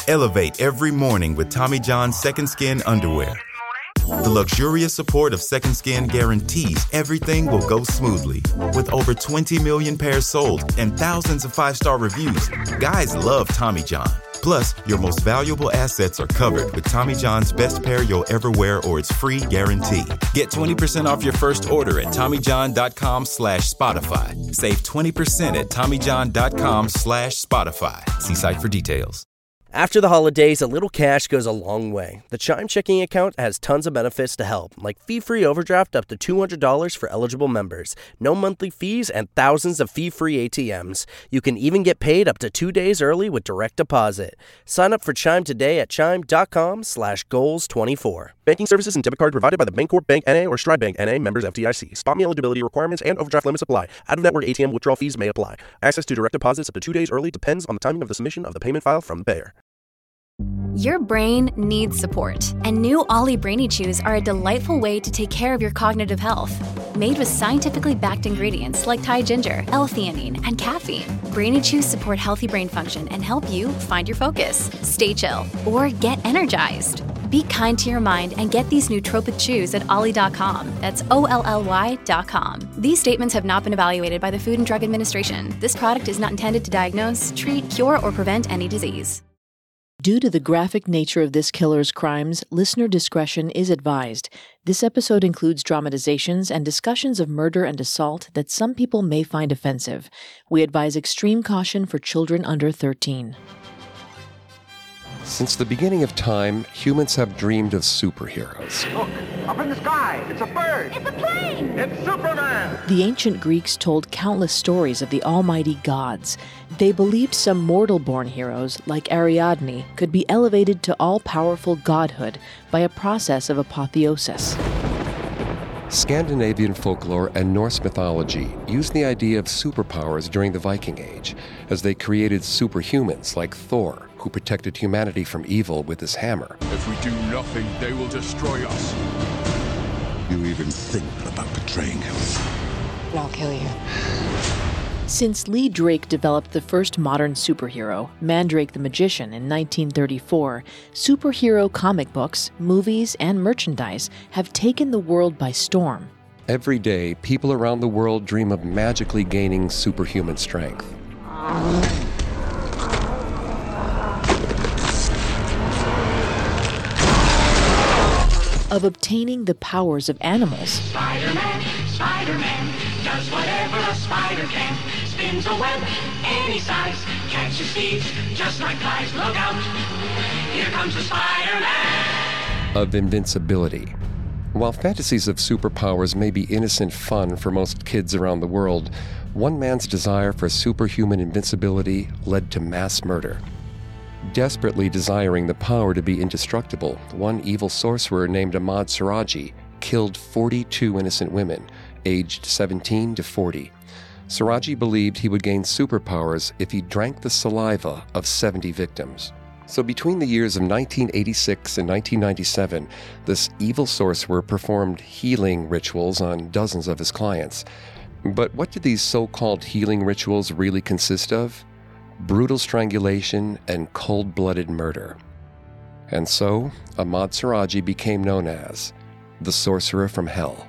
Elevate every morning with Tommy John's Second Skin underwear. The luxurious support of Second Skin guarantees everything will go smoothly. With over 20 million pairs sold and thousands of 5-star reviews, guys love Tommy John. Plus, your most valuable assets are covered with Tommy John's best pair you'll ever wear or its free guarantee. Get 20% off your first order at TommyJohn.com/Spotify. Save 20% at TommyJohn.com/Spotify. See site for details. After the holidays, a little cash goes a long way. The Chime checking account has tons of benefits to help, like fee-free overdraft up to $200 for eligible members, no monthly fees, and thousands of fee-free ATMs. You can even get paid up to 2 days early with direct deposit. Sign up for Chime today at chime.com/goals24. Banking services and debit card provided by the Bancorp Bank N.A. or Stride Bank N.A. members FDIC. Spot me eligibility requirements and overdraft limits apply. Out-of-network ATM withdrawal fees may apply. Access to direct deposits up to 2 days early depends on the timing of the submission of the payment file from the payer. Your brain needs support, and new Ollie Brainy Chews are a delightful way to take care of your cognitive health. Made with scientifically backed ingredients like Thai ginger, L-theanine, and caffeine, Brainy Chews support healthy brain function and help you find your focus, stay chill, or get energized. Be kind to your mind and get these nootropic chews at ollie.com. That's OLLY.com. These statements have not been evaluated by the Food and Drug Administration. This product is not intended to diagnose, treat, cure, or prevent any disease. Due to the graphic nature of this killer's crimes, listener discretion is advised. This episode includes dramatizations and discussions of murder and assault that some people may find offensive. We advise extreme caution for children under 13. Since the beginning of time, humans have dreamed of superheroes. Look, up in the sky, it's a bird. It's a plane. It's Superman. The ancient Greeks told countless stories of the almighty gods. They believed some mortal-born heroes, like Ariadne, could be elevated to all-powerful godhood by a process of apotheosis. Scandinavian folklore and Norse mythology used the idea of superpowers during the Viking Age, as they created superhumans like Thor, who protected humanity from evil with his hammer. If we do nothing, they will destroy us. You even think about betraying him? I'll kill you. Since Lee Drake developed the first modern superhero, Mandrake the Magician, in 1934, superhero comic books, movies, and merchandise have taken the world by storm. Every day, people around the world dream of magically gaining superhuman strength. Of obtaining the powers of animals. Spider-Man does whatever a spider can. Spins a web any size, catches thieves just like flies. Look out, here comes the Spider-Man. Of invincibility. While fantasies of superpowers may be innocent fun for most kids around the world, one man's desire for superhuman invincibility led to mass murder. Desperately desiring the power to be indestructible, one evil sorcerer named Ahmad Siraji killed 42 innocent women, aged 17 to 40. Siraji believed he would gain superpowers if he drank the saliva of 70 victims. So between the years of 1986 and 1997, this evil sorcerer performed healing rituals on dozens of his clients. But what did these so-called healing rituals really consist of? Brutal strangulation and cold-blooded murder. And so, Ahmad Siraji became known as the Sorcerer from Hell.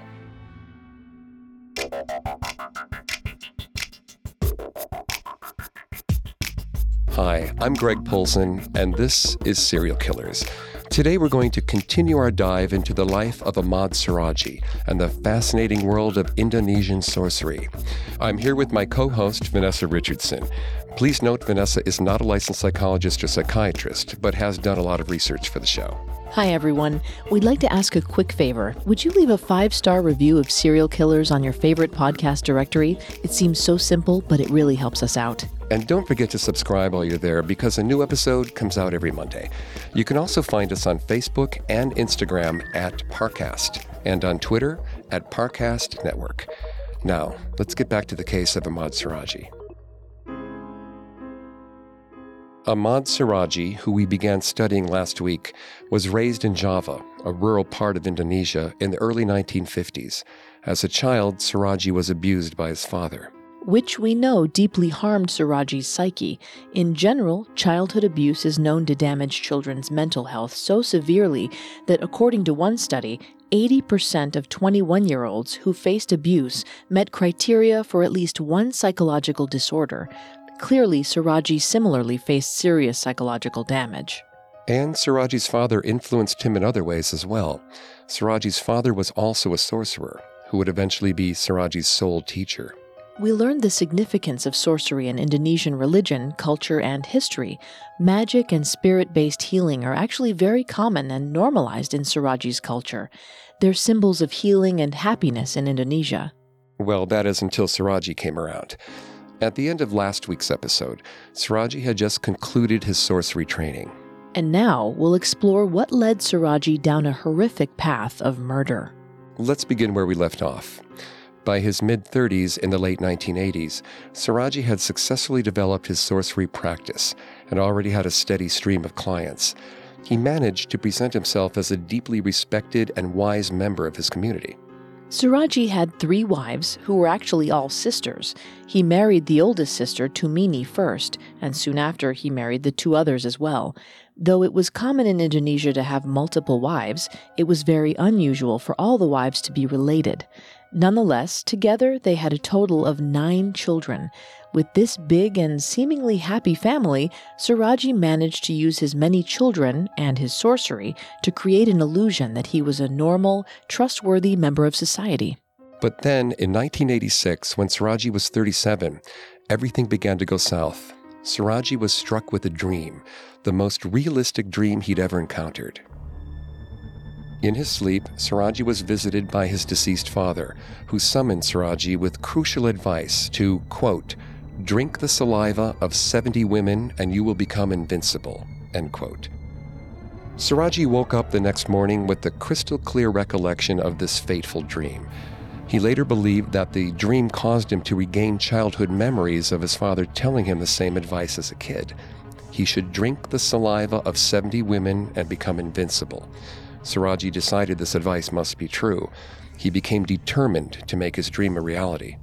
Hi, I'm Greg Polson, and this is Serial Killers. Today we're going to continue our dive into the life of Ahmad Siraji and the fascinating world of Indonesian sorcery. I'm here with my co-host, Vanessa Richardson. Please note Vanessa is not a licensed psychologist or psychiatrist, but has done a lot of research for the show. Hi, everyone. We'd like to ask a quick favor. Would you leave a 5-star review of Serial Killers on your favorite podcast directory? It seems so simple, but it really helps us out. And don't forget to subscribe while you're there, because a new episode comes out every Monday. You can also find us on Facebook and Instagram at Parcast, and on Twitter at Parcast Network. Now, let's get back to the case of Ahmad Siraji. Ahmad Siraji, who we began studying last week, was raised in Java, a rural part of Indonesia, in the early 1950s. As a child, Siraji was abused by his father. which we know deeply harmed Siraji's psyche. In general, childhood abuse is known to damage children's mental health so severely that, according to one study, 80% of 21-year-olds who faced abuse met criteria for at least one psychological disorder. Clearly, Siraji similarly faced serious psychological damage. And Siraji's father influenced him in other ways as well. Siraji's father was also a sorcerer, who would eventually be Siraji's sole teacher. We learned the significance of sorcery in Indonesian religion, culture, and history. Magic and spirit-based healing are actually very common and normalized in Siraji's culture. They're symbols of healing and happiness in Indonesia. Well, that is until Siraji came around. At the end of last week's episode, Siraji had just concluded his sorcery training. And now we'll explore what led Siraji down a horrific path of murder. Let's begin where we left off. By his mid-30s in the late 1980s, Siraji had successfully developed his sorcery practice and already had a steady stream of clients. He managed to present himself as a deeply respected and wise member of his community. Siraji had 3 wives, who were actually all sisters. He married the oldest sister, Tumini, first, and soon after he married the 2 others as well. Though it was common in Indonesia to have multiple wives, it was very unusual for all the wives to be related. Nonetheless, together they had a total of 9 children. With this big and seemingly happy family, Siraji managed to use his many children and his sorcery to create an illusion that he was a normal, trustworthy member of society. But then, in 1986, when Siraji was 37, everything began to go south. Siraji was struck with a dream, the most realistic dream he'd ever encountered. In his sleep, Siraji was visited by his deceased father, who summoned Siraji with crucial advice to, quote, "Drink the saliva of 70 women and you will become invincible," end quote. Siraji woke up the next morning with the crystal clear recollection of this fateful dream. He later believed that the dream caused him to regain childhood memories of his father telling him the same advice as a kid. He should drink the saliva of 70 women and become invincible. Siraji decided this advice must be true. He became determined to make his dream a reality.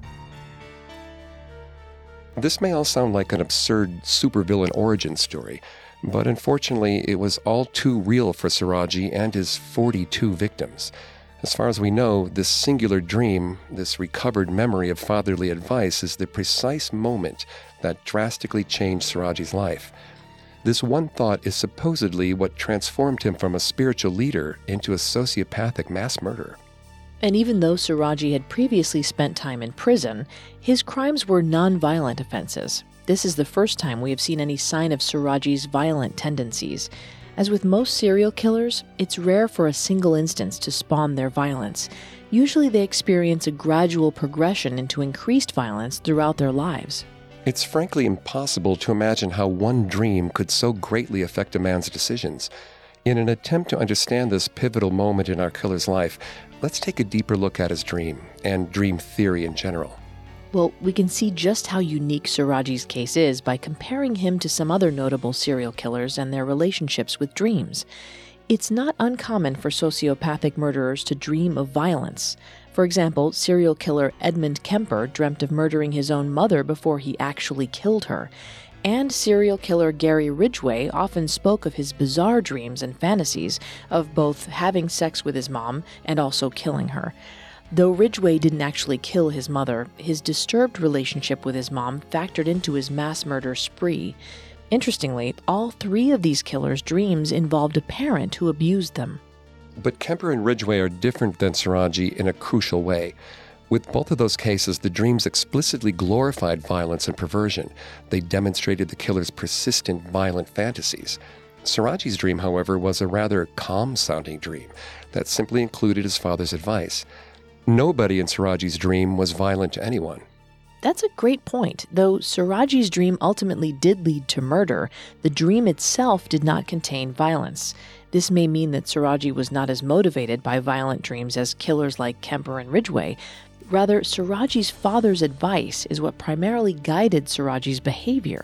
This may all sound like an absurd supervillain origin story, but unfortunately it was all too real for Siraji and his 42 victims. As far as we know, this singular dream, this recovered memory of fatherly advice, is the precise moment that drastically changed Siraji's life. This one thought is supposedly what transformed him from a spiritual leader into a sociopathic mass murderer. And even though Siraji had previously spent time in prison, his crimes were non-violent offenses. This is the first time we have seen any sign of Siraji's violent tendencies. As with most serial killers, it's rare for a single instance to spawn their violence. Usually they experience a gradual progression into increased violence throughout their lives. It's frankly impossible to imagine how one dream could so greatly affect a man's decisions. In an attempt to understand this pivotal moment in our killer's life, let's take a deeper look at his dream and dream theory in general. Well, we can see just how unique Siraji's case is by comparing him to some other notable serial killers and their relationships with dreams. It's not uncommon for sociopathic murderers to dream of violence. For example, serial killer Edmund Kemper dreamt of murdering his own mother before he actually killed her. And serial killer Gary Ridgway often spoke of his bizarre dreams and fantasies of both having sex with his mom and also killing her. Though Ridgway didn't actually kill his mother, his disturbed relationship with his mom factored into his mass murder spree. Interestingly, all 3 of these killers' dreams involved a parent who abused them. But Kemper and Ridgway are different than Siraji in a crucial way. With both of those cases, the dreams explicitly glorified violence and perversion. They demonstrated the killer's persistent violent fantasies. Siraji's dream, however, was a rather calm-sounding dream that simply included his father's advice. Nobody in Siraji's dream was violent to anyone. That's a great point. Though Siraji's dream ultimately did lead to murder, the dream itself did not contain violence. This may mean that Siraji was not as motivated by violent dreams as killers like Kemper and Ridgway. Rather, Siraji's father's advice is what primarily guided Siraji's behavior.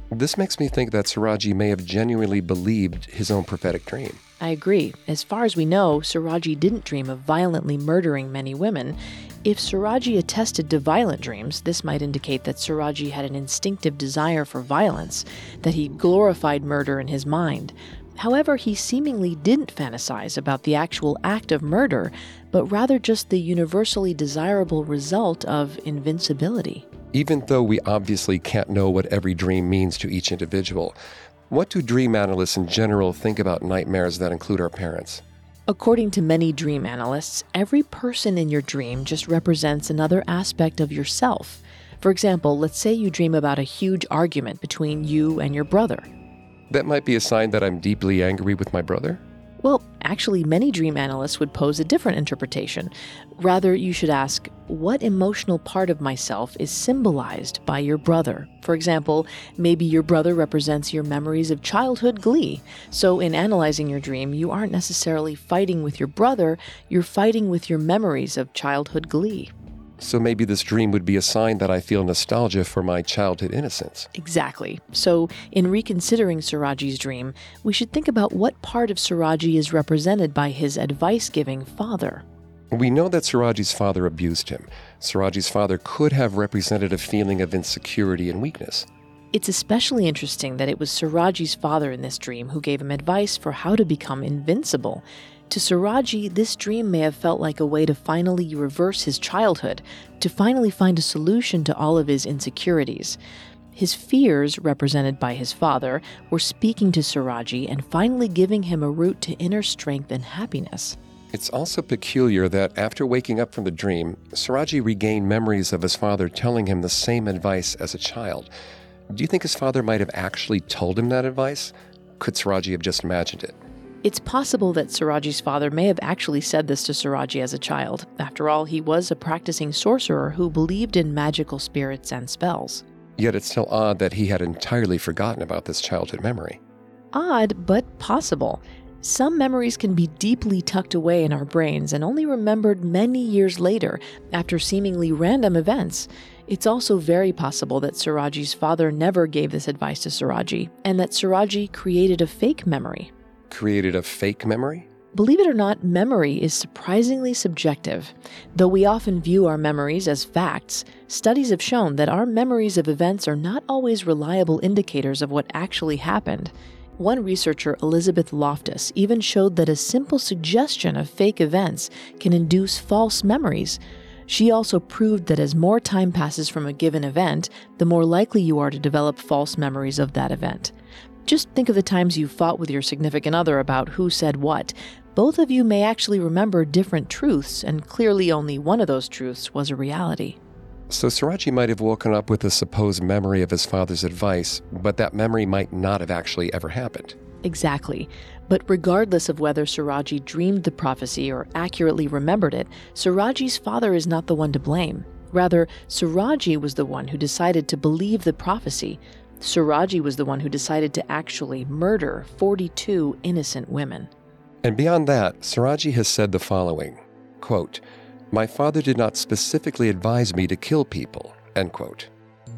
This makes me think that Suraji may have genuinely believed his own prophetic dream. I agree. As far as we know, Suraji didn't dream of violently murdering many women. If Suraji attested to violent dreams, this might indicate that Suraji had an instinctive desire for violence, that he glorified murder in his mind. However, he seemingly didn't fantasize about the actual act of murder, but rather just the universally desirable result of invincibility. Even though we obviously can't know what every dream means to each individual, what do dream analysts in general think about nightmares that include our parents? According to many dream analysts, every person in your dream just represents another aspect of yourself. For example, let's say you dream about a huge argument between you and your brother. That might be a sign that I'm deeply angry with my brother? Well, actually, many dream analysts would pose a different interpretation. Rather, you should ask, what emotional part of myself is symbolized by your brother? For example, maybe your brother represents your memories of childhood glee. So in analyzing your dream, you aren't necessarily fighting with your brother, you're fighting with your memories of childhood glee. So maybe this dream would be a sign that I feel nostalgia for my childhood innocence. Exactly. So in reconsidering Suraji's dream, we should think about what part of Suraji is represented by his advice-giving father. We know that Suraji's father abused him. Suraji's father could have represented a feeling of insecurity and weakness. It's especially interesting that it was Suraji's father in this dream who gave him advice for how to become invincible. To Suraji, this dream may have felt like a way to finally reverse his childhood, to finally find a solution to all of his insecurities. His fears, represented by his father, were speaking to Suraji and finally giving him a route to inner strength and happiness. It's also peculiar that after waking up from the dream, Suraji regained memories of his father telling him the same advice as a child. Do you think his father might have actually told him that advice? Could Suraji have just imagined it? It's possible that Suraji's father may have actually said this to Suraji as a child. After all, he was a practicing sorcerer who believed in magical spirits and spells. Yet it's still odd that he had entirely forgotten about this childhood memory. Odd, but possible. Some memories can be deeply tucked away in our brains and only remembered many years later, after seemingly random events. It's also very possible that Suraji's father never gave this advice to Suraji, and that Suraji created a fake memory. Created a fake memory? Believe it or not, memory is surprisingly subjective. Though we often view our memories as facts, studies have shown that our memories of events are not always reliable indicators of what actually happened. One researcher, Elizabeth Loftus, even showed that a simple suggestion of fake events can induce false memories. She also proved that as more time passes from a given event, the more likely you are to develop false memories of that event. Just think of the times you fought with your significant other about who said what. Both of you may actually remember different truths, and clearly only one of those truths was a reality. So Suraji might have woken up with a supposed memory of his father's advice, but that memory might not have actually ever happened. Exactly. But regardless of whether Suraji dreamed the prophecy or accurately remembered it, Suraji's father is not the one to blame. Rather, Suraji was the one who decided to believe the prophecy. Suraji was the one who decided to actually murder 42 innocent women. And beyond that, Suraji has said the following, quote, "My father did not specifically advise me to kill people," end quote.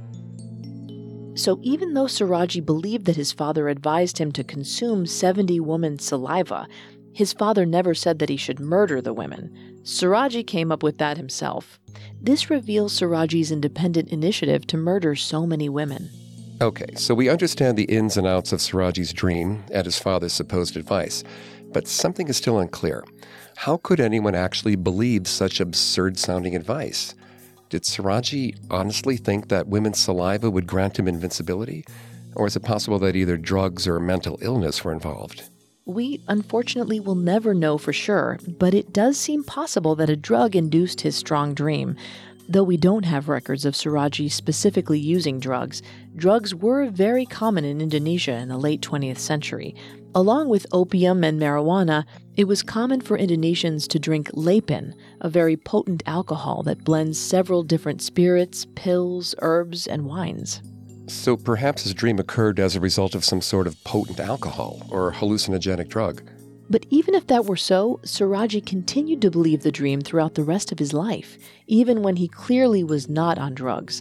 So even though Suraji believed that his father advised him to consume 70 women's saliva, his father never said that he should murder the women. Suraji came up with that himself. This reveals Suraji's independent initiative to murder so many women. Okay, so we understand the ins and outs of Suraji's dream and his father's supposed advice, but something is still unclear. How could anyone actually believe such absurd-sounding advice? Did Suraji honestly think that women's saliva would grant him invincibility? Or is it possible that either drugs or mental illness were involved? We unfortunately will never know for sure, but it does seem possible that a drug induced his strong dream. Though we don't have records of Suraji specifically using drugs, drugs were very common in Indonesia in the late 20th century. Along with opium and marijuana, it was common for Indonesians to drink lepin, a very potent alcohol that blends several different spirits, pills, herbs, and wines. So perhaps his dream occurred as a result of some sort of potent alcohol or hallucinogenic drug. But even if that were so, Suraji continued to believe the dream throughout the rest of his life, even when he clearly was not on drugs.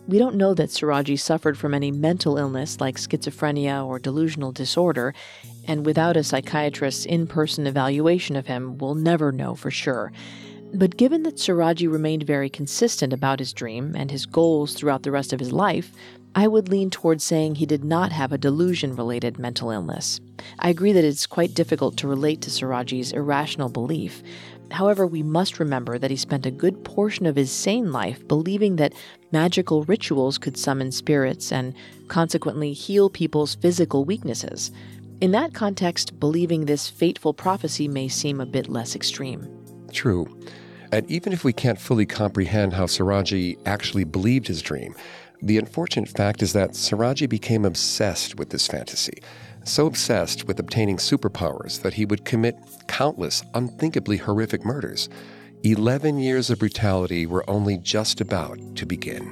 We don't know that Suraji suffered from any mental illness like schizophrenia or delusional disorder, and without a psychiatrist's in-person evaluation of him, we'll never know for sure. But given that Suraji remained very consistent about his dream and his goals throughout the rest of his life, I would lean towards saying he did not have a delusion-related mental illness. I agree that it's quite difficult to relate to Suraji's irrational belief. However, we must remember that he spent a good portion of his sane life believing that magical rituals could summon spirits and consequently heal people's physical weaknesses. In that context, believing this fateful prophecy may seem a bit less extreme. True. And even if we can't fully comprehend how Suraji actually believed his dream, the unfortunate fact is that Suraji became obsessed with this fantasy, so obsessed with obtaining superpowers that he would commit countless, unthinkably horrific murders. 11 years of brutality were only just about to begin.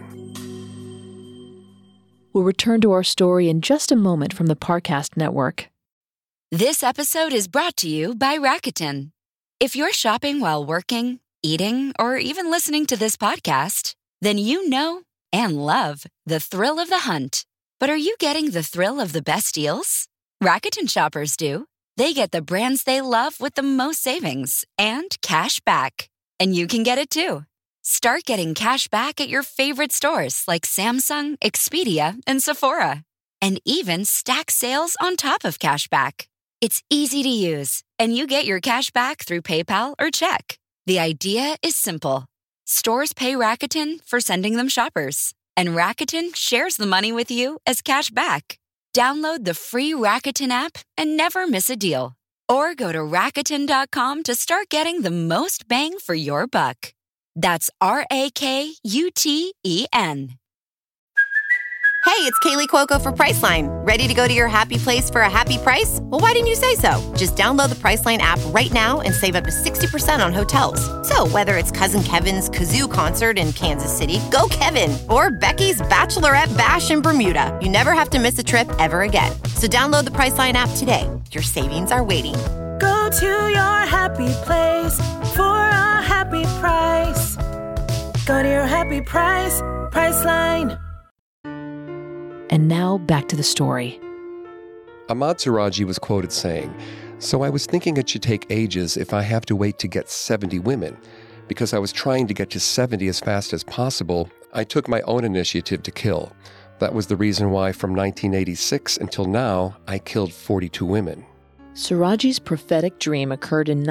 We'll return to our story in just a moment from the Parcast Network. This episode is brought to you by Rakuten. If you're shopping while working, eating, or even listening to this podcast, then you know and love the thrill of the hunt. But are you getting the thrill of the best deals? Rakuten shoppers do. They get the brands they love with the most savings and cash back. And you can get it too. Start getting cash back at your favorite stores like Samsung, Expedia, and Sephora. And even stack sales on top of cash back. It's easy to use, and you get your cash back through PayPal or check. The idea is simple. Stores pay Rakuten for sending them shoppers, and Rakuten shares the money with you as cash back. Download the free Rakuten app and never miss a deal. Or go to Rakuten.com to start getting the most bang for your buck. That's Rakuten. Hey, it's Kaylee Cuoco for Priceline. Ready to go to your happy place for a happy price? Well, why didn't you say so? Just download the Priceline app right now and save up to 60% on hotels. So whether it's Cousin Kevin's Kazoo Concert in Kansas City, go Kevin, or Becky's Bachelorette Bash in Bermuda, you never have to miss a trip ever again. So download the Priceline app today. Your savings are waiting. Go to your happy place for a happy price. Go to your happy price, Priceline. And now back to the story. Ahmad Suraji was quoted saying, "So I was thinking it should take ages if I have to wait to get 70 women. Because I was trying to get to 70 as fast as possible, I took my own initiative to kill. That was the reason why from 1986 until now, I killed 42 women." Suraji's prophetic dream occurred in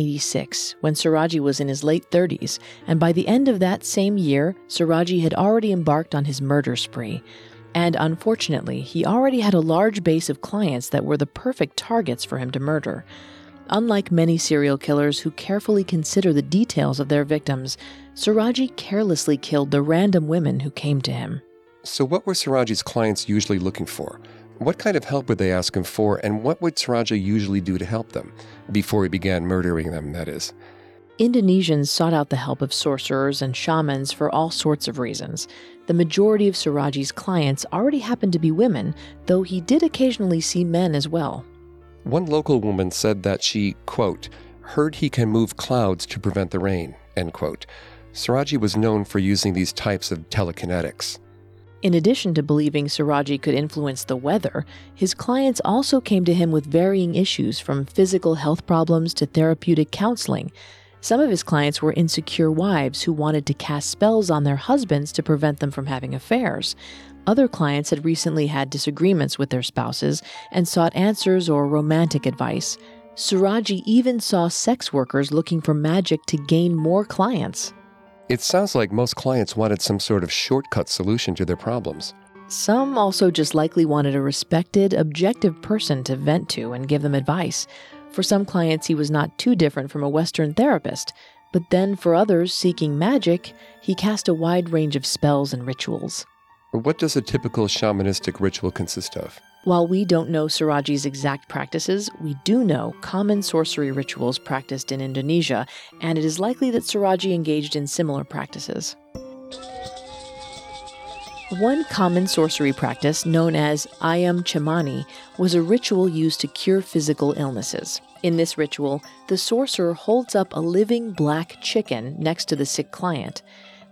1986, when Suraji was in his late 30s, and by the end of that same year, Suraji had already embarked on his murder spree. And unfortunately, he already had a large base of clients that were the perfect targets for him to murder. Unlike many serial killers who carefully consider the details of their victims, Suraji carelessly killed the random women who came to him. So what were Suraji's clients usually looking for? What kind of help would they ask him for, and what would Suraji usually do to help them? Before he began murdering them, that is. Indonesians sought out the help of sorcerers and shamans for all sorts of reasons. The majority of Suraji's clients already happened to be women, though he did occasionally see men as well. One local woman said that she, quote, heard he can move clouds to prevent the rain, end quote. Suraji was known for using these types of telekinetics. In addition to believing Suraji could influence the weather, his clients also came to him with varying issues, from physical health problems to therapeutic counseling. Some of his clients were insecure wives who wanted to cast spells on their husbands to prevent them from having affairs. Other clients had recently had disagreements with their spouses and sought answers or romantic advice. Suraji even saw sex workers looking for magic to gain more clients. It sounds like most clients wanted some sort of shortcut solution to their problems. Some also just likely wanted a respected, objective person to vent to and give them advice. For some clients, he was not too different from a Western therapist, but then for others seeking magic, he cast a wide range of spells and rituals. What does a typical shamanistic ritual consist of? While we don't know Suraji's exact practices, we do know common sorcery rituals practiced in Indonesia, and it is likely that Suraji engaged in similar practices. One common sorcery practice, known as Ayam Cemani, was a ritual used to cure physical illnesses. In this ritual, the sorcerer holds up a living black chicken next to the sick client.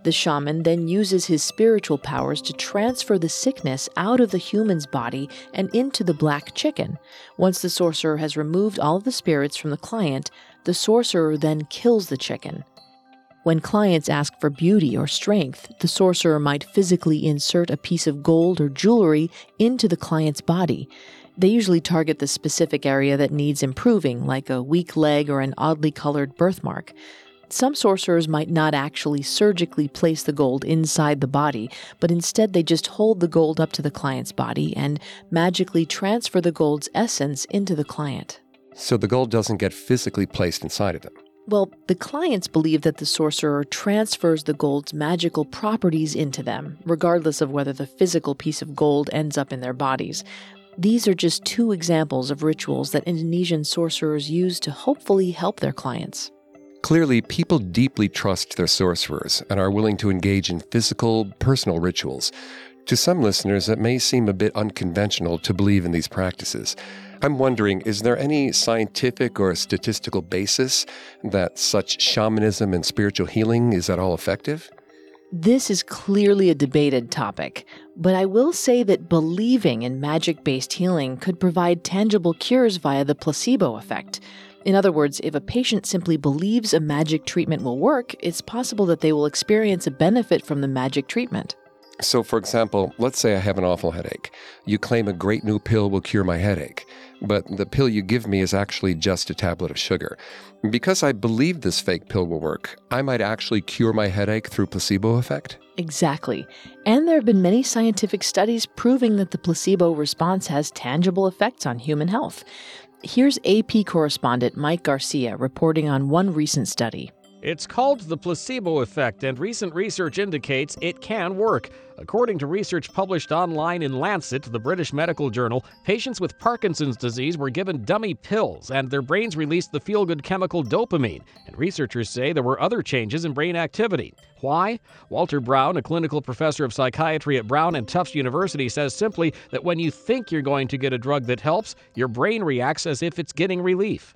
The shaman then uses his spiritual powers to transfer the sickness out of the human's body and into the black chicken. Once the sorcerer has removed all of the spirits from the client, the sorcerer then kills the chicken. When clients ask for beauty or strength, the sorcerer might physically insert a piece of gold or jewelry into the client's body. They usually target the specific area that needs improving, like a weak leg or an oddly colored birthmark. Some sorcerers might not actually surgically place the gold inside the body, but instead they just hold the gold up to the client's body and magically transfer the gold's essence into the client. So the gold doesn't get physically placed inside of them? Well, the clients believe that the sorcerer transfers the gold's magical properties into them, regardless of whether the physical piece of gold ends up in their bodies. These are just two examples of rituals that Indonesian sorcerers use to hopefully help their clients. Clearly, people deeply trust their sorcerers and are willing to engage in physical, personal rituals. To some listeners, it may seem a bit unconventional to believe in these practices. I'm wondering, is there any scientific or statistical basis that such shamanism and spiritual healing is at all effective? This is clearly a debated topic, but I will say that believing in magic-based healing could provide tangible cures via the placebo effect. In other words, if a patient simply believes a magic treatment will work, it's possible that they will experience a benefit from the magic treatment. So, for example, let's say I have an awful headache. You claim a great new pill will cure my headache, but the pill you give me is actually just a tablet of sugar. Because I believe this fake pill will work, I might actually cure my headache through placebo effect? Exactly. And there have been many scientific studies proving that the placebo response has tangible effects on human health. Here's AP correspondent Mike Garcia reporting on one recent study. It's called the placebo effect, and recent research indicates it can work. According to research published online in Lancet, the British medical journal, patients with Parkinson's disease were given dummy pills, and their brains released the feel-good chemical dopamine. And researchers say there were other changes in brain activity. Why? Walter Brown, a clinical professor of psychiatry at Brown and Tufts University, says simply that when you think you're going to get a drug that helps, your brain reacts as if it's getting relief.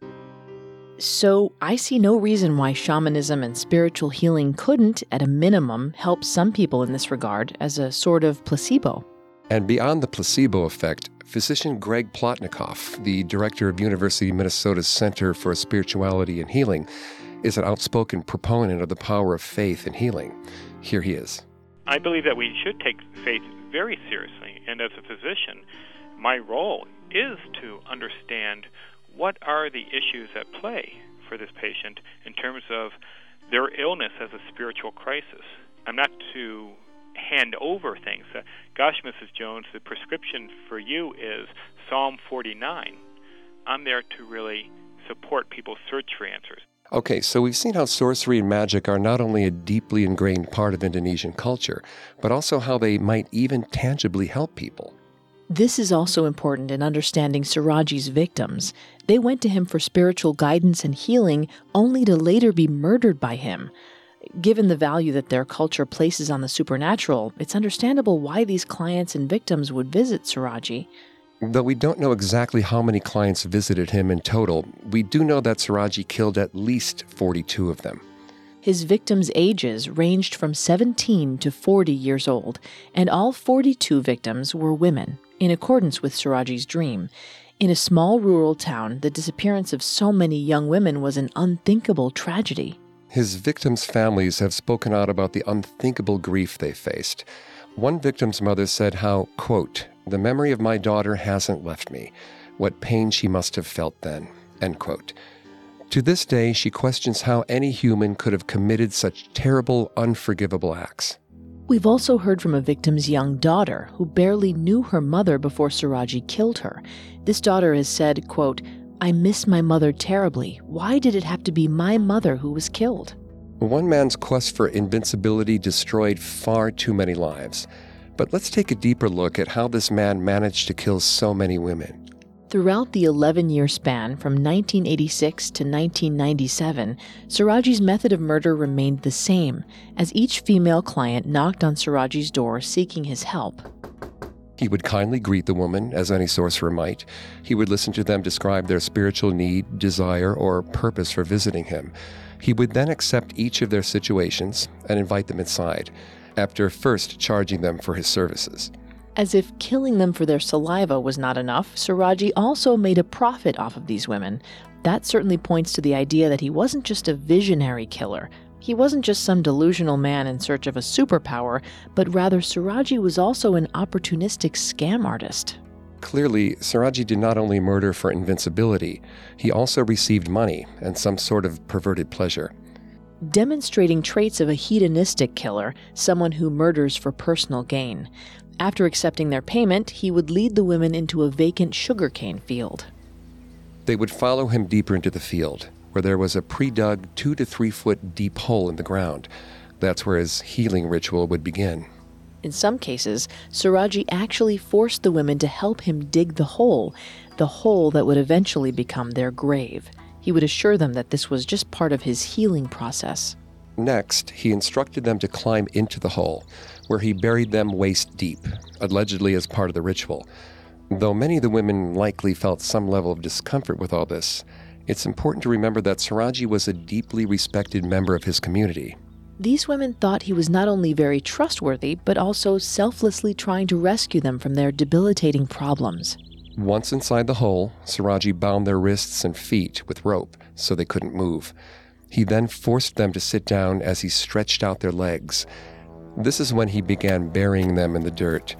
So I see no reason why shamanism and spiritual healing couldn't, at a minimum, help some people in this regard as a sort of placebo. And beyond the placebo effect, physician Greg Plotnikoff, the director of University of Minnesota's Center for Spirituality and Healing, is an outspoken proponent of the power of faith in healing. Here he is. I believe that we should take faith very seriously, and as a physician, my role is to understand what are the issues at play for this patient in terms of their illness as a spiritual crisis. I'm not to hand over things. Gosh, Mrs. Jones, the prescription for you is Psalm 49. I'm there to really support people's search for answers. Okay, so we've seen how sorcery and magic are not only a deeply ingrained part of Indonesian culture, but also how they might even tangibly help people. This is also important in understanding Suraji's victims. They went to him for spiritual guidance and healing, only to later be murdered by him. Given the value that their culture places on the supernatural, it's understandable why these clients and victims would visit Suraji. Though we don't know exactly how many clients visited him in total, we do know that Suraji killed at least 42 of them. His victims' ages ranged from 17 to 40 years old, and all 42 victims were women, in accordance with Suraji's dream. In a small rural town, the disappearance of so many young women was an unthinkable tragedy. His victims' families have spoken out about the unthinkable grief they faced. One victim's mother said how, quote, "The memory of my daughter hasn't left me. What pain she must have felt then," end quote. To this day, she questions how any human could have committed such terrible, unforgivable acts. We've also heard from a victim's young daughter who barely knew her mother before Suraji killed her. This daughter has said, quote, "I miss my mother terribly. Why did it have to be my mother who was killed?" One man's quest for invincibility destroyed far too many lives. But let's take a deeper look at how this man managed to kill so many women. Throughout the 11-year span from 1986 to 1997, Suraji's method of murder remained the same, as each female client knocked on Suraji's door seeking his help. He would kindly greet the woman, as any sorcerer might. He would listen to them describe their spiritual need, desire, or purpose for visiting him. He would then accept each of their situations and invite them inside, after first charging them for his services. As if killing them for their saliva was not enough, Siraji also made a profit off of these women. That certainly points to the idea that he wasn't just a visionary killer. He wasn't just some delusional man in search of a superpower, but rather Siraji was also an opportunistic scam artist. Clearly, Siraji did not only murder for invincibility, he also received money and some sort of perverted pleasure. Demonstrating traits of a hedonistic killer, someone who murders for personal gain. After accepting their payment, he would lead the women into a vacant sugarcane field. They would follow him deeper into the field, where there was a pre-dug 2 to 3 foot deep hole in the ground. That's where his healing ritual would begin. In some cases, Siraji actually forced the women to help him dig the hole that would eventually become their grave. He would assure them that this was just part of his healing process. Next, he instructed them to climb into the hole, where he buried them waist deep, allegedly as part of the ritual. Though many of the women likely felt some level of discomfort with all this, it's important to remember that Siraji was a deeply respected member of his community. These women thought he was not only very trustworthy, but also selflessly trying to rescue them from their debilitating problems. Once inside the hole, Siraji bound their wrists and feet with rope so they couldn't move. He then forced them to sit down as he stretched out their legs. This is when he began burying them in the dirt.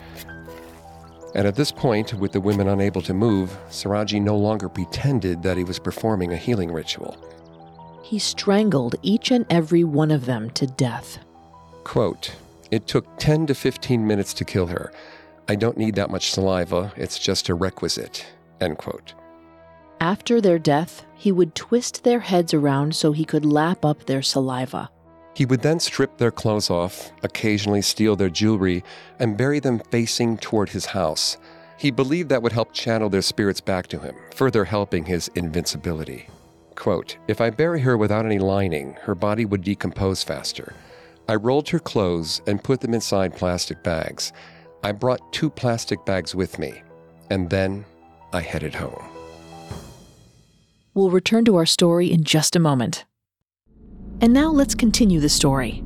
And at this point, with the women unable to move, Siraji no longer pretended that he was performing a healing ritual. He strangled each and every one of them to death. Quote, "It took 10 to 15 minutes to kill her. I don't need that much saliva, it's just a requisite." End quote. After their death, he would twist their heads around so he could lap up their saliva. He would then strip their clothes off, occasionally steal their jewelry, and bury them facing toward his house. He believed that would help channel their spirits back to him, further helping his invincibility. Quote, "If I bury her without any lining, her body would decompose faster. I rolled her clothes and put them inside plastic bags. I brought 2 plastic bags with me, and then I headed home." We'll return to our story in just a moment. And now let's continue the story.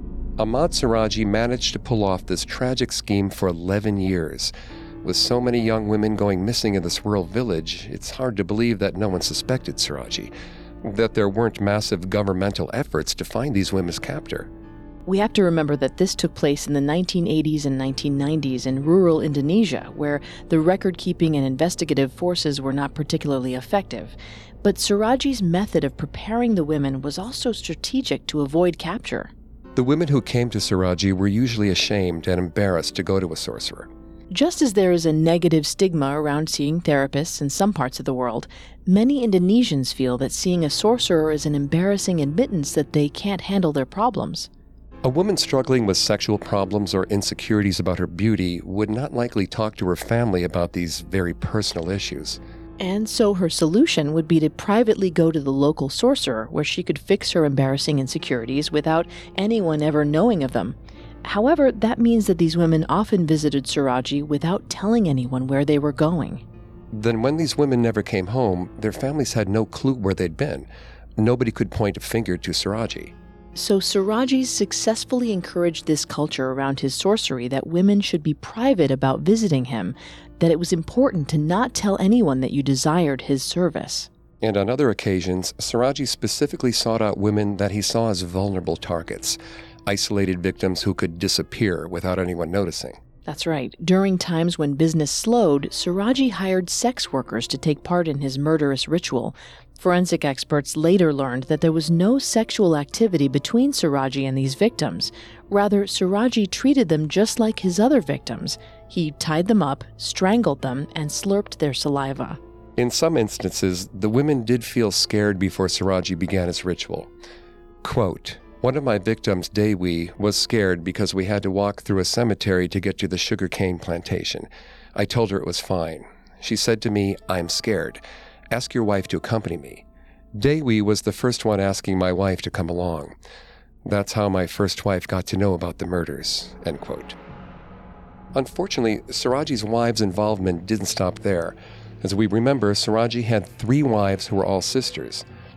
Ahmad Siraji managed to pull off this tragic scheme for 11 years. With so many young women going missing in this rural village, it's hard to believe that no one suspected Siraji, that there weren't massive governmental efforts to find these women's captor. We have to remember that this took place in the 1980s and 1990s in rural Indonesia, where the record-keeping and investigative forces were not particularly effective. But Siraji's method of preparing the women was also strategic to avoid capture. The women who came to Siraji were usually ashamed and embarrassed to go to a sorcerer. Just as there is a negative stigma around seeing therapists in some parts of the world, many Indonesians feel that seeing a sorcerer is an embarrassing admittance that they can't handle their problems. A woman struggling with sexual problems or insecurities about her beauty would not likely talk to her family about these very personal issues. And so her solution would be to privately go to the local sorcerer, where she could fix her embarrassing insecurities without anyone ever knowing of them. However, that means that these women often visited Siraji without telling anyone where they were going. Then when these women never came home, their families had no clue where they'd been. Nobody could point a finger to Siraji. So Siraji successfully encouraged this culture around his sorcery that women should be private about visiting him, that it was important to not tell anyone that you desired his service. And on other occasions, Siraji specifically sought out women that he saw as vulnerable targets, isolated victims who could disappear without anyone noticing. That's right. During times when business slowed, Siraji hired sex workers to take part in his murderous ritual. Forensic experts later learned that there was no sexual activity between Siraji and these victims. Rather, Siraji treated them just like his other victims. He tied them up, strangled them, and slurped their saliva. In some instances, the women did feel scared before Siraji began his ritual. Quote, "One of my victims, Dewi, was scared because we had to walk through a cemetery to get to the sugarcane plantation. I told her it was fine. She said to me, 'I'm scared. Ask your wife to accompany me.' Dewi was the first one asking my wife to come along. That's how my first wife got to know about the murders." End quote. Unfortunately, Siraji's wives' involvement didn't stop there. As we remember, Siraji had 3 wives who were all sisters.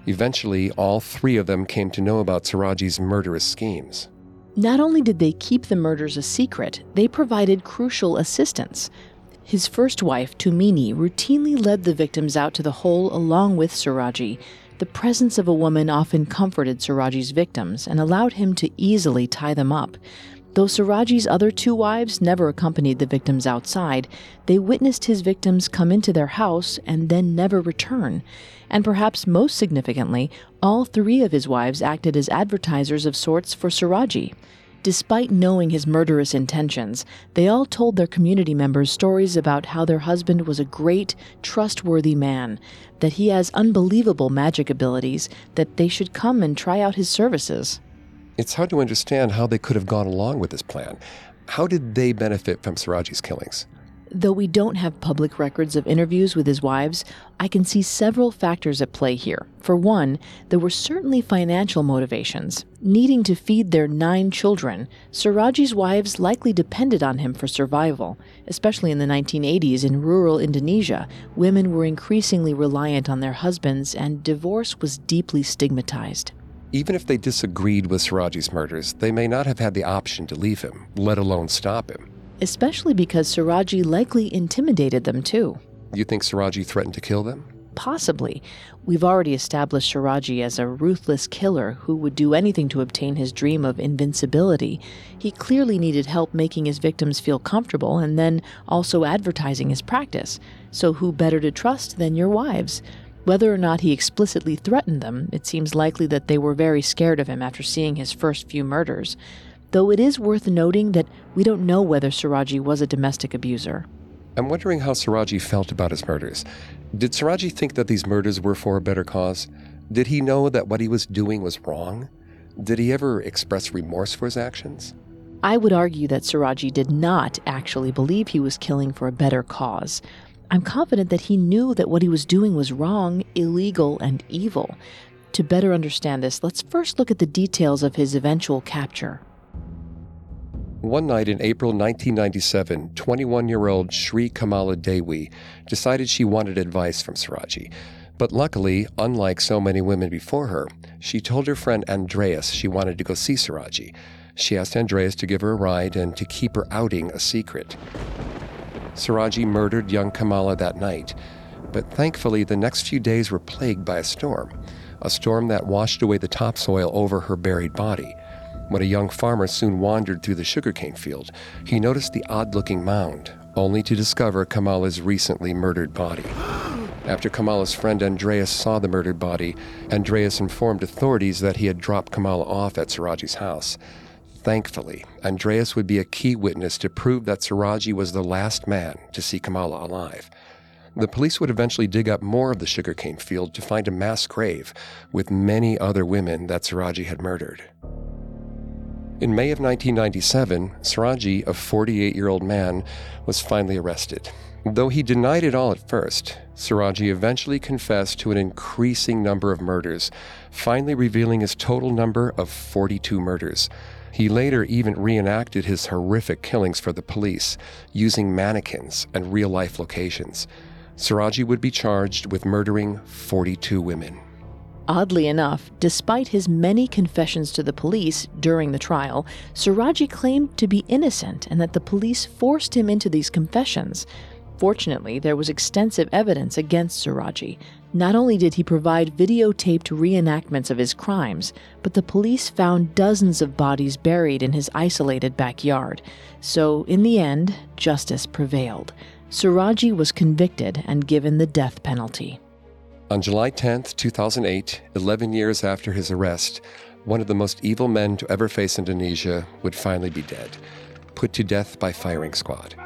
Eventually, all 3 of them came to know about Siraji's murderous schemes. Not only did they keep the murders a secret, they provided crucial assistance. His first wife, Tumini, routinely led the victims out to the hole along with Siraji. The presence of a woman often comforted Siraji's victims and allowed him to easily tie them up. Though Siraji's other 2 wives never accompanied the victims outside, they witnessed his victims come into their house and then never return. And perhaps most significantly, all 3 of his wives acted as advertisers of sorts for Siraji. Despite knowing his murderous intentions, they all told their community members stories about how their husband was a great, trustworthy man, that he has unbelievable magic abilities, that they should come and try out his services. It's hard to understand how they could have gone along with this plan. How did they benefit from Siraji's killings? Though we don't have public records of interviews with his wives, I can see several factors at play here. For one, there were certainly financial motivations. Needing to feed their 9 children, Siraji's wives likely depended on him for survival. Especially in the 1980s in rural Indonesia, women were increasingly reliant on their husbands, and divorce was deeply stigmatized. Even if they disagreed with Siraji's murders, they may not have had the option to leave him, let alone stop him. Especially because Siraji likely intimidated them too. You think Siraji threatened to kill them? Possibly. We've already established Siraji as a ruthless killer who would do anything to obtain his dream of invincibility. He clearly needed help making his victims feel comfortable and then also advertising his practice. So who better to trust than your wives? Whether or not he explicitly threatened them, it seems likely that they were very scared of him after seeing his first few murders. Though it is worth noting that we don't know whether Siraji was a domestic abuser. I'm wondering how Siraji felt about his murders. Did Siraji think that these murders were for a better cause? Did he know that what he was doing was wrong? Did he ever express remorse for his actions? I would argue that Siraji did not actually believe he was killing for a better cause. I'm confident that he knew that what he was doing was wrong, illegal, and evil. To better understand this, let's first look at the details of his eventual capture. One night in April 1997, 21-year-old Sri Kamala Dewi decided she wanted advice from Siraji. But luckily, unlike so many women before her, she told her friend Andreas she wanted to go see Siraji. She asked Andreas to give her a ride and to keep her outing a secret. Siraji murdered young Kamala that night, but thankfully the next few days were plagued by a storm that washed away the topsoil over her buried body. When a young farmer soon wandered through the sugarcane field, he noticed the odd-looking mound, only to discover Kamala's recently murdered body. After Kamala's friend Andreas saw the murdered body, Andreas informed authorities that he had dropped Kamala off at Siraji's house. Thankfully, Andreas would be a key witness to prove that Siraji was the last man to see Kamala alive. The police would eventually dig up more of the sugarcane field to find a mass grave with many other women that Siraji had murdered. In May of 1997, Siraji, a 48-year-old man, was finally arrested. Though he denied it all at first, Siraji eventually confessed to an increasing number of murders, finally revealing his total number of 42 murders. He later even reenacted his horrific killings for the police, using mannequins and real-life locations. Siraji would be charged with murdering 42 women. Oddly enough, despite his many confessions to the police during the trial, Siraji claimed to be innocent and that the police forced him into these confessions. Fortunately, there was extensive evidence against Siraji. Not only did he provide videotaped reenactments of his crimes, but the police found dozens of bodies buried in his isolated backyard. So, in the end, justice prevailed. Siraji was convicted and given the death penalty. On July 10, 2008, 11 years after his arrest, one of the most evil men to ever face Indonesia would finally be dead, put to death by firing squad.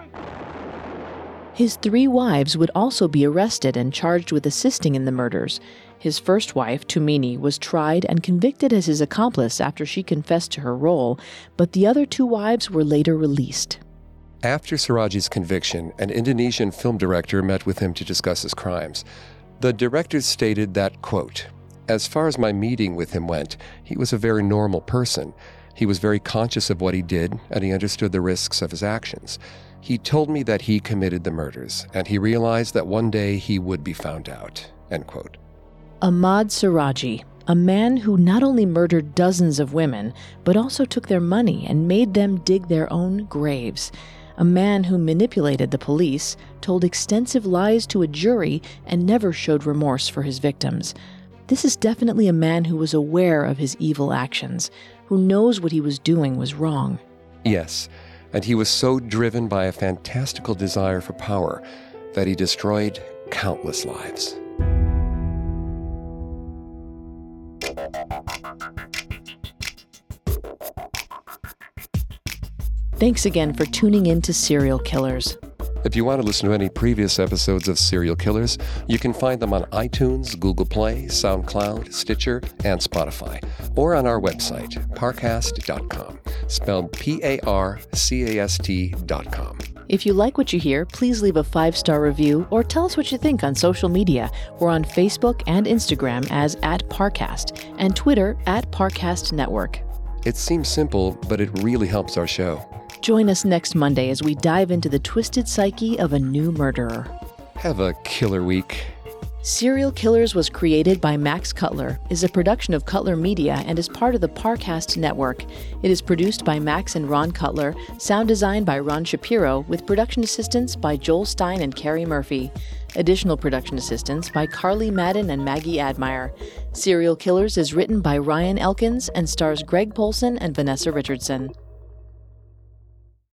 His 3 wives would also be arrested and charged with assisting in the murders. His first wife, Tumini, was tried and convicted as his accomplice after she confessed to her role, but the other 2 wives were later released. After Siraji's conviction, an Indonesian film director met with him to discuss his crimes. The director stated that, quote, "As far as my meeting with him went, he was a very normal person. He was very conscious of what he did, and he understood the risks of his actions. He told me that he committed the murders, and he realized that one day he would be found out," end quote. Ahmad Siraji, a man who not only murdered dozens of women, but also took their money and made them dig their own graves. A man who manipulated the police, told extensive lies to a jury, and never showed remorse for his victims. This is definitely a man who was aware of his evil actions, who knows what he was doing was wrong. Yes, and he was so driven by a fantastical desire for power that he destroyed countless lives. Thanks again for tuning in to Serial Killers. If you want to listen to any previous episodes of Serial Killers, you can find them on iTunes, Google Play, SoundCloud, Stitcher, and Spotify, or on our website, parcast.com, spelled Parcast.com. If you like what you hear, please leave a 5-star review or tell us what you think on social media. We're on Facebook and Instagram as @Parcast and Twitter @Parcast Network. It seems simple, but it really helps our show. Join us next Monday as we dive into the twisted psyche of a new murderer. Have a killer week. Serial Killers was created by Max Cutler, is a production of Cutler Media, and is part of the Parcast Network. It is produced by Max and Ron Cutler, sound design by Ron Shapiro, with production assistance by Joel Stein and Carrie Murphy. Additional production assistance by Carly Madden and Maggie Admire. Serial Killers is written by Ryan Elkins and stars Greg Polson and Vanessa Richardson.